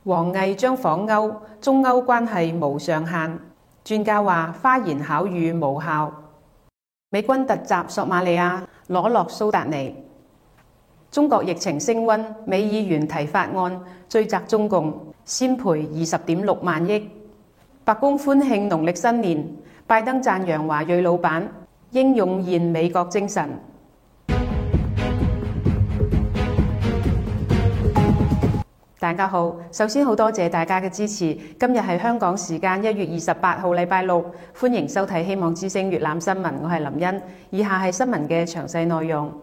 王毅將訪歐，中歐關係無上限。專家話花言巧語無效。美軍突襲索馬利亞，攞落蘇達尼。中國疫情升溫，美議員提法案追責中共，先賠20.6萬億。白宮歡慶農曆新年，拜登讚揚華裔老闆應湧現美國精神。大家好，首先好多謝大家嘅支持。今日係香港時間1月28號，禮拜六，歡迎收睇希望之聲粵覽新聞，我係林茵。以下係新聞嘅詳細內容。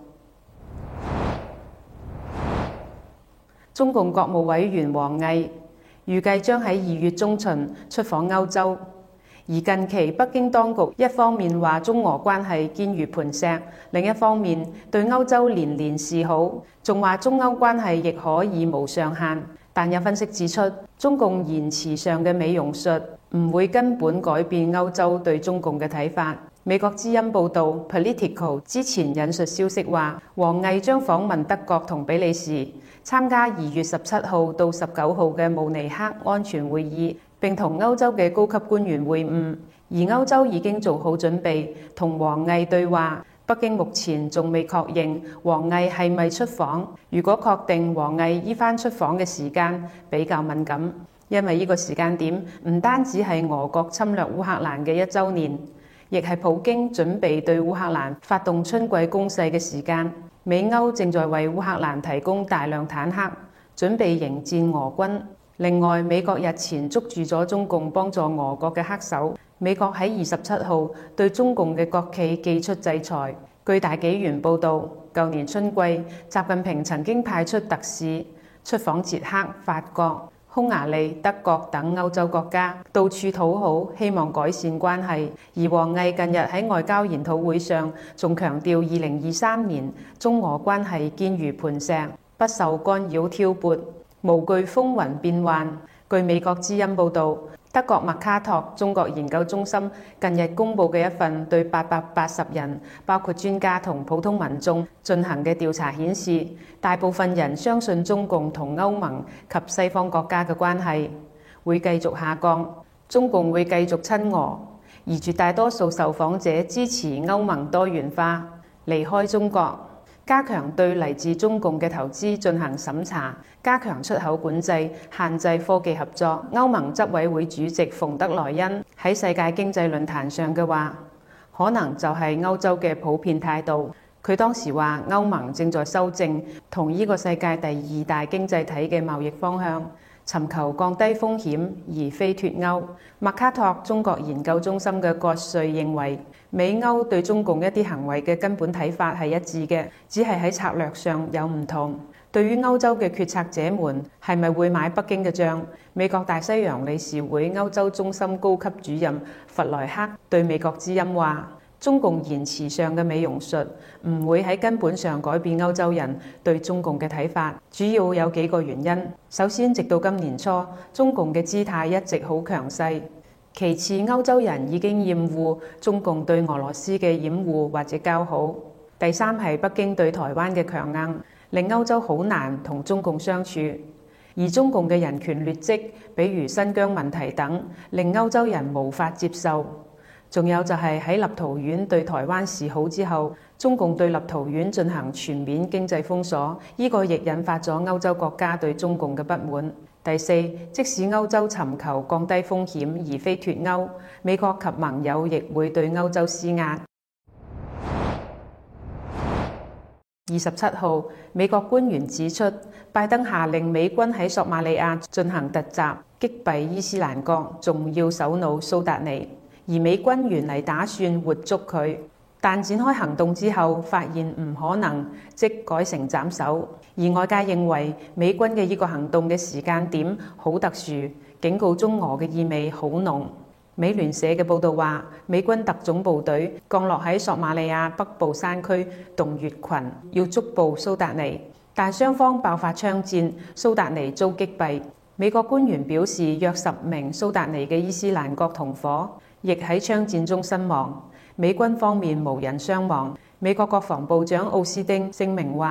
中共國務委員王毅預計將喺2月中旬出訪歐洲。而近期北京當局一方面話中俄關係堅如磐石，另一方面對歐洲連連示好，仲話中歐關係亦可以無上限。但有分析指出，中共言辭上嘅美容術唔會根本改變歐洲對中共嘅睇法。美國之音報導 Politico 之前引述消息話，王毅將訪問德國同比利時，參加2月17號到19號嘅慕尼黑安全會議，並同歐洲嘅高級官員會晤。而歐洲已經做好準備同王毅對話。北京目前仲未確認王毅係咪出訪。如果確定王毅依番出訪嘅時間比較敏感，因為呢個時間點唔單止係俄國侵略烏克蘭嘅1週年，亦係普京準備對烏克蘭發動春季攻勢嘅時間。美歐正在為烏克蘭提供大量坦克，準備迎戰俄軍。另外，美國日前捉住咗中共幫助俄國嘅黑手。美國喺27號對中共嘅國企寄出制裁。據大紀元報導，舊年春季，習近平曾經派出特使出訪捷克、法國、匈牙利、德國等歐洲國家，到處討好，希望改善關係。而王毅近日喺外交研討會上，仲強調2023年中俄關係堅如磐石，不受干擾挑撥，無懼風雲變幻。據美國之音報導，德國麥卡托中國研究中心近日公佈嘅一份對880人，包括專家同普通民眾進行嘅調查顯示，大部分人相信中共同歐盟及西方國家嘅關係會繼續下降，中共會繼續親俄，而絕大多數受訪者支持歐盟多元化，離開中國，加強對嚟自中共嘅投資進行審查，加強出口管制，限制科技合作。歐盟執委會主席馮德萊恩喺世界經濟論壇上嘅話，可能就係歐洲嘅普遍態度。佢當時話，歐盟正在修正同呢個世界第2大經濟體嘅貿易方向，尋求降低風險而非脫歐。麥卡托中國研究中心嘅葛瑞認為，美歐對中共一啲行為嘅根本睇法係一致嘅，只係喺策略上有唔同。對於歐洲嘅決策者們係咪會買北京嘅帳，美國大西洋理事會歐洲中心高級主任弗萊克對美國之音話，中共言辭上嘅美容術唔會喺根本上改變歐洲人對中共嘅睇法，主要有幾個原因。首先，直到今年初，中共嘅姿態一直好強勢。其次，歐洲人已經厭惡中共對俄羅斯嘅掩護或者交好。第三係北京對台灣嘅強硬，令歐洲好難同中共相處。而中共嘅人權劣跡，比如新疆問題等，令歐洲人無法接受。仲有就係喺立陶宛對台灣示好之後，中共對立陶宛進行全面經濟封鎖，呢個亦引發咗歐洲國家對中共嘅不滿。第四，即使歐洲尋求降低風險而非脫歐，美國及盟友亦會對歐洲施壓。27號，美國官員指出，拜登下令美軍喺索馬利亞進行突襲，擊斃伊斯蘭國重要首腦蘇達尼，而美軍原嚟打算活捉佢，但展開行動之後發現唔可能，即改成斬首。而外界認為美軍嘅呢個行動嘅時間點好特殊，警告中俄嘅意味好濃。美聯社嘅報導話，美軍特種部隊降落喺索馬利亞北部山區洞穴群，要捉捕蘇達尼，但雙方爆發槍戰，蘇達尼遭擊斃。美國官員表示，約10名蘇達尼嘅伊斯蘭國同伙亦喺槍戰中身亡，美軍方面無人傷亡。美國國防部長奧斯汀聲明話，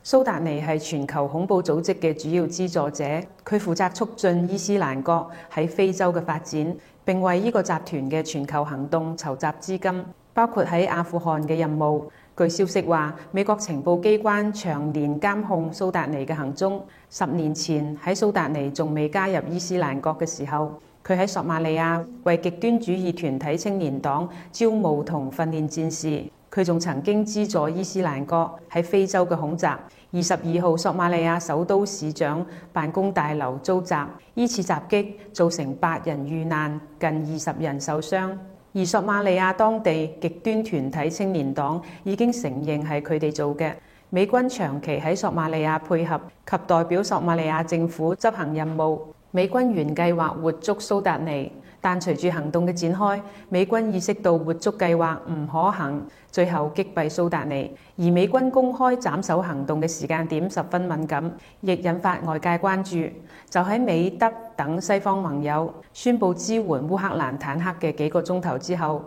蘇達尼係全球恐怖組織嘅主要資助者，佢負責促進伊斯蘭國喺非洲嘅發展，並為呢個集團嘅全球行動籌集資金，包括喺阿富汗嘅任務。據消息話，美國情報機關長年監控蘇達尼嘅行蹤。10年前喺蘇達尼仲未加入伊斯蘭國嘅時候，佢喺索馬利亞為極端主義團體青年黨招募同訓練戰士。佢仲曾經資助伊斯蘭國喺非洲嘅恐襲。22號，索馬利亞首都市長辦公大樓遭襲，呢次襲擊造成8人遇難，近20人受傷。而索馬利亞當地極端團體青年黨已經承認係佢哋做嘅。美軍長期喺索馬利亞配合及代表索馬利亞政府執行任務。美軍原計劃活捉蘇達尼，但隨住行動嘅展開，美軍意識到活捉計劃唔可行，最後擊斃蘇達尼。而美軍公開斬首行動嘅時間點十分敏感，亦引發外界關注。就喺美德等西方盟友宣布支援烏克蘭坦克嘅幾個鐘頭之後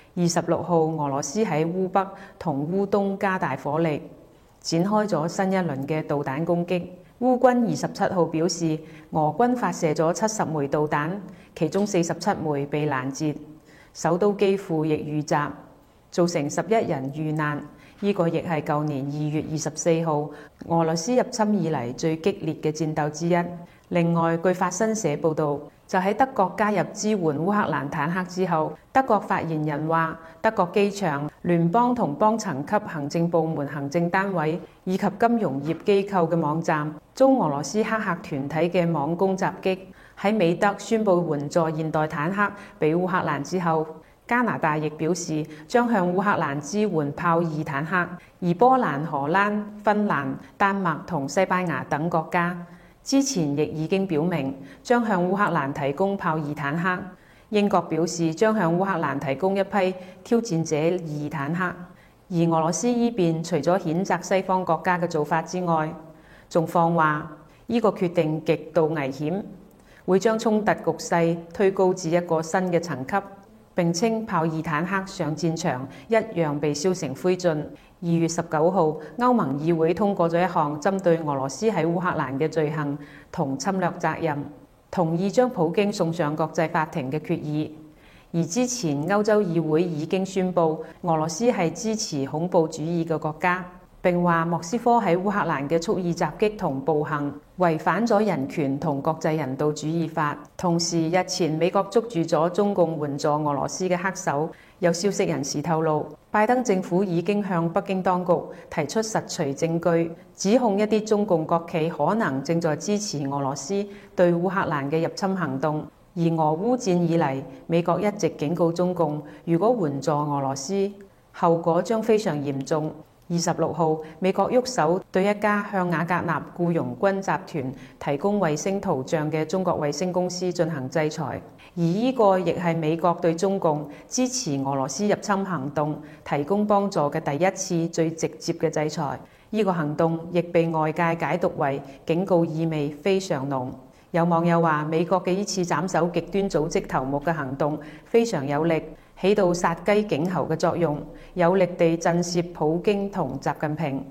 ，26號俄羅斯喺烏北同烏東加大火力，展開咗新一輪嘅導彈攻擊。烏軍27號表示，俄軍發射咗70枚導彈，其中47枚被攔截。首都基輔亦遇襲，造成11人遇難。呢個亦係舊年2月24號俄羅斯入侵以嚟最激烈嘅戰鬥之一。另外，據法新社報導，就喺德國加入支援烏克蘭坦克之後，德國發言人話，德國機場、聯邦同邦層級行政部門行政單位以及金融業機構嘅網站遭俄羅斯黑客團體嘅網攻襲擊。喺美德宣布援助現代坦克俾烏克蘭之後，加拿大亦表示將向烏克蘭支援豹二坦克，而波蘭、荷蘭、芬蘭、丹麥同西班牙等國家之前亦已經表明將向烏克蘭提供豹二坦克。英國表示將向烏克蘭提供一批挑戰者2坦克。而俄羅斯依邊除咗譴責西方國家嘅做法之外，仲放話呢個決定極度危險，會將衝突局勢推高至一個新嘅層級。並稱豹二坦克上戰場一樣被燒成灰燼。2月19號，歐盟議會通過咗一項針對俄羅斯喺烏克蘭嘅罪行同侵略責任，同意將普京送上國際法庭嘅決議。而之前歐洲議會已經宣布俄羅斯係支持恐怖主義嘅國家，並話莫斯科喺烏克蘭嘅蓄意襲擊同暴行違反咗人權同國際人道主義法。同時，日前美國捉住咗中共援助俄羅斯嘅黑手。有消息人士透露，拜登政府已經向北京當局提出實錘證據，指控一啲中共國企可能正在支持俄羅斯對烏克蘭嘅入侵行動。而俄烏戰以嚟，美國一直警告中共，如果援助俄羅斯，後果將非常嚴重。26號，美國喐手對一家向瓦格納僱傭軍集團提供衛星圖像嘅中國衛星公司進行制裁，而呢個亦係美國對中共支持俄羅斯入侵行動提供幫助嘅第一次最直接嘅制裁。呢個行動亦被外界解讀為警告意味非常濃。有網友話，美國嘅呢次斬首極端組織頭目嘅行動非常有力，起到殺雞儆猴嘅作用，有力地震懾普京同習近平。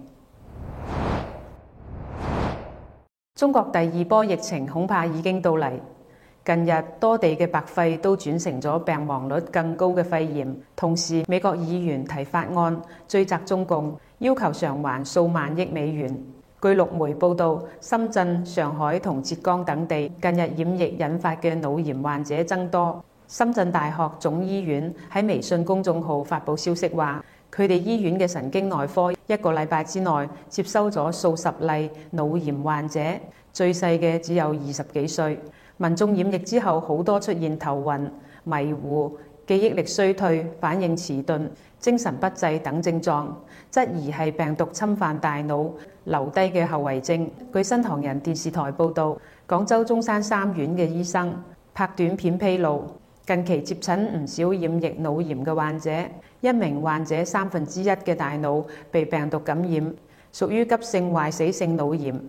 中國第2波疫情恐怕已經到嚟，近日多地嘅白肺都轉成咗病亡率更高嘅肺炎。同時，美國議員提法案追責中共，要求償還數萬億美元。據陸媒報導，深圳、上海同浙江等地近日染疫引發嘅腦炎患者增多。深圳大學總醫院喺微信公眾號發布消息話，佢哋醫院嘅神經內科1個禮拜之內接收咗數十例腦炎患者，最細嘅只有20幾歲。民眾染疫之後，好多出現頭暈、迷糊、記憶力衰退、反應遲鈍、精神不濟等症狀，質疑係病毒侵犯大腦留低嘅後遺症。據新唐人電視台報導，廣州中山3院嘅醫生拍短片披露，近期接診唔少染疫腦炎嘅患者，一名患者1/3嘅大腦被病毒感染，屬於急性壞死性腦炎。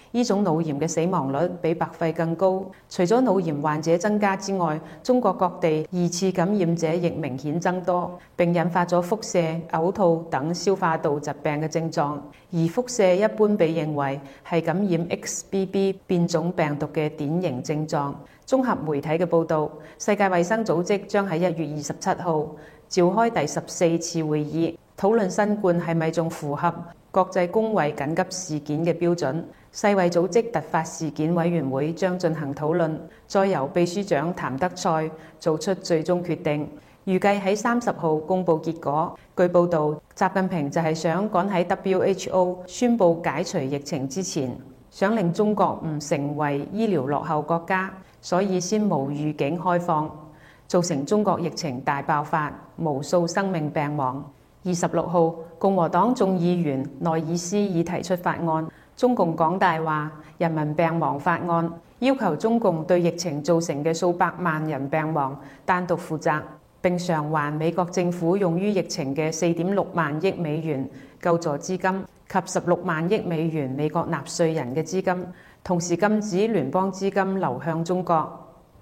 呢種腦炎嘅死亡率比白肺更高。除咗腦炎患者增加之外，中國各地二次感染者亦明顯增多，並引發咗腹瀉、嘔吐等消化道疾病嘅症狀。而腹瀉一般被認為係感染 XBB 變種病毒嘅典型症狀。綜合媒體嘅報導，世界衛生組織將喺1月27號召開第14次會議，討論新冠係咪仲符合國際公衛緊急事件嘅標準。世衛組織突發事件委員會將進行討論，再由秘書長譚德塞做出最終決定，預計喺30號公佈結果。據報導，習近平就係想趕喺 WHO 宣布解除疫情之前，想令中國唔成為醫療落後國家，所以先無預警開放，造成中國疫情大爆發，無數生命病亡。26號，共和黨眾議員內爾斯已提出法案，中共港大話人民病亡法案，要求中共對疫情造成嘅數百萬人病亡單獨負責，並償還美國政府用於疫情嘅4.6萬億美元救助資金及16萬億美元美國納稅人嘅資金，同時禁止聯邦資金流向中國。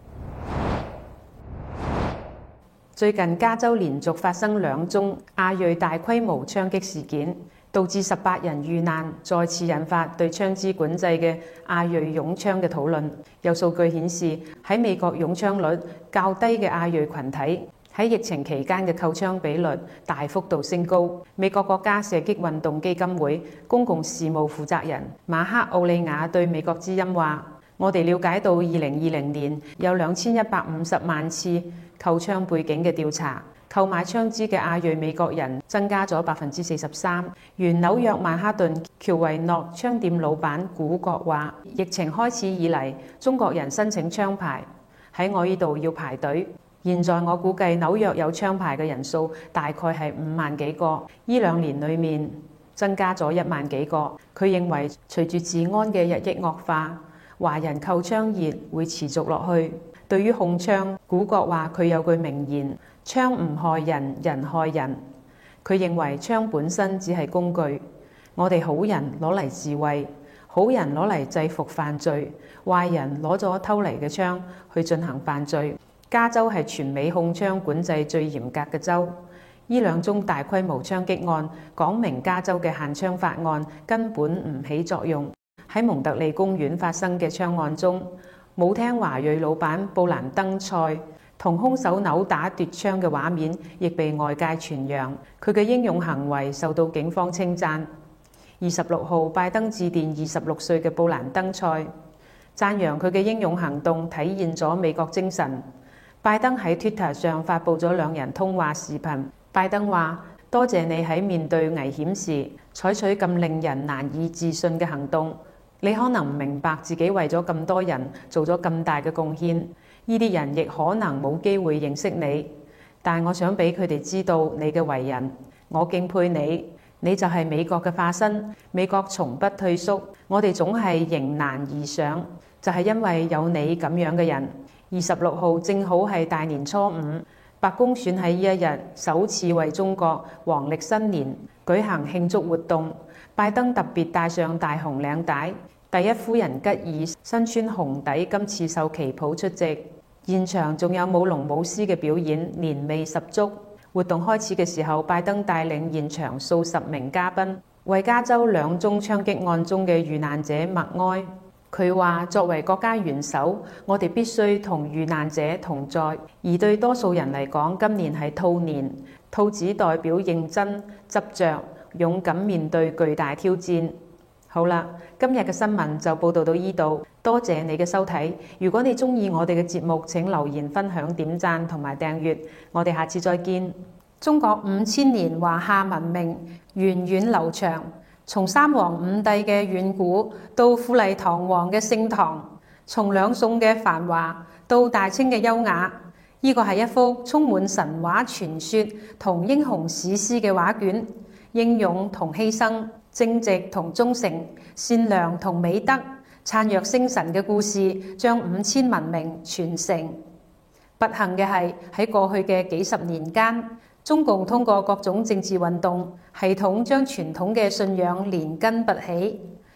最近加州連續發生2宗亞裔大規模槍擊事件，導致18人遇難，再次引發對槍支管制嘅亞裔擁槍嘅討論。有數據顯示，喺美國擁槍率較低嘅亞裔群體喺疫情期間嘅購槍比率大幅度升高。美國國家射擊運動基金會公共事務負責人馬克奧利亞對美國之音話：我哋了解到2020年有2150萬次購槍背景嘅調查，購買槍支嘅亞裔美國人增加咗43%。原紐約曼哈頓喬維諾槍店老闆古國話：疫情開始以嚟，中國人申請槍牌喺我呢度要排隊。現在我估計紐約有槍牌嘅人數大概係5萬幾個，呢2年裡面增加咗1萬幾個。佢認為隨住治安嘅日益惡化，華人購槍熱會持續落去。對於控槍，古國話佢有句名言：槍唔害人，人害人。佢認為槍本身只係工具，我哋好人攞嚟自衛，好人攞嚟制服犯罪，壞人攞咗偷嚟嘅槍去進行犯罪。加州係全美控槍管制最嚴格嘅州。呢2宗大規模槍擊案講明加州嘅限槍法案根本唔起作用。喺蒙特利公園發生嘅槍案中，舞廳華裔老闆布蘭登賽同兇手扭打奪槍嘅畫面亦被外界傳揚，佢嘅英勇行為受到警方稱讚。26號，拜登致電26歲嘅布蘭登賽，讚揚佢嘅英勇行動體現咗美國精神。拜登喺 Twitter 上發布咗2人通話視頻。拜登話：多謝你喺面對危險時採取咁令人難以置信嘅行動。你可能唔明白自己為咗咁多人做咗咁大嘅貢獻，呢啲人亦可能冇機會認識你。但我想俾佢哋知道你嘅為人，我敬佩你，你就係美國嘅化身。美國從不退縮，我哋總係迎難而上，就係因為有你咁樣嘅人。26號正好係大年初5，白宮選喺呢一日首次為中國黃歷新年舉行慶祝活動。拜登特別戴上大紅領帶，第一夫人吉爾身穿紅底金刺繡旗袍出席，現場仲有舞龍舞獅嘅表演，年味十足。活動開始嘅時候，拜登帶領現場數十名嘉賓為加州2宗槍擊案中嘅遇難者默哀。佢話：作為國家元首，我哋必須同遇難者同在。而對多數人嚟講，今年係兔年，兔子代表認真、執着、勇敢面對巨大挑戰。好啦，今日嘅新聞就報道到呢度，多謝你嘅收睇。如果你鍾意我哋嘅節目，請留言、分享、點讚同埋訂閱。我哋下次再見。中國5000年華夏文明源遠流長。從三皇五帝嘅遠古到富麗堂皇嘅盛唐，從兩宋嘅繁華到大清嘅優雅，呢個係一幅充滿神話傳說同英雄史詩嘅畫卷。英勇同犧牲，正直同忠誠，善良同美德，燦若星辰嘅故事，將5000文明傳承。不幸嘅係喺過去嘅幾十年間，中共通過各種政治運動，系統將傳統嘅信仰連根拔起，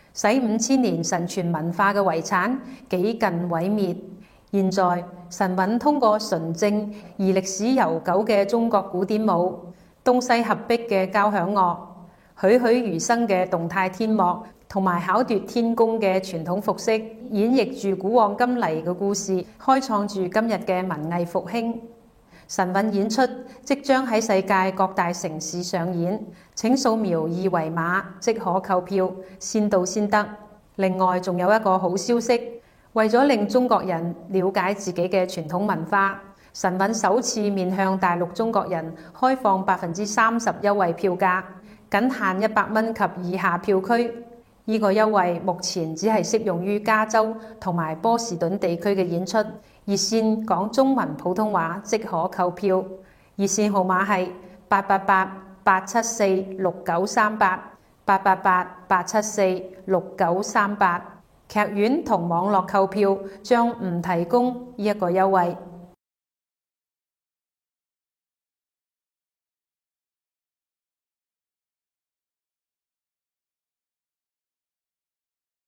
使5000年神傳文化嘅遺產幾近毀滅。現在神韻通過純正而歷史悠久嘅中國古典舞、東西合璧嘅交響樂、栩栩如生嘅動態天幕，同埋巧奪天工嘅傳統服飾，演繹住古往今嚟嘅故事，開創住今日嘅文藝復興。神韻演出即將喺世界各大城市上演，請掃描二維碼即可購票，先到先得。另外仲有一個好消息，為咗令中國人了解自己嘅傳統文化，神韻首次面向大陸中國人開放30%優惠票價，僅限100蚊及以下票區。呢個優惠目前只係適用於加州同埋波士頓地區嘅演出。熱線講中文普通話即可購票，熱線號碼係888-874-6938，888-874-6938。劇院同網絡購票將唔提供呢一個優惠。